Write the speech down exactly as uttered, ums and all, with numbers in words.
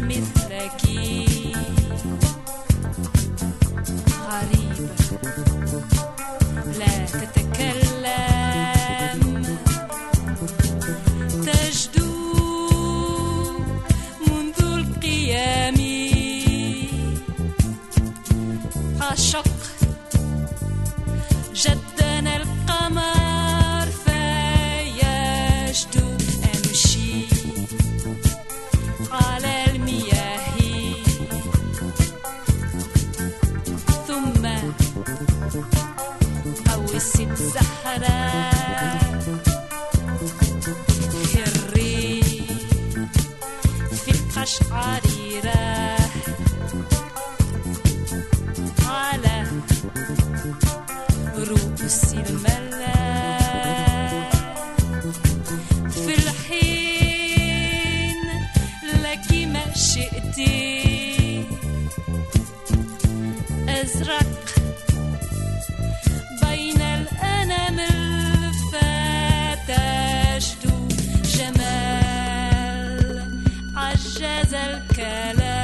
مثلك غريبة لا تتكلم تجدو منذ القيام عشق جدنا القمر فيجدو أمشي على المياه ثم أوس الزهراء خري في القشعريرة على رؤوس الملاء في الحين لك ما شئت أزرق بين الأنامل فتجد جمال عجز الكلام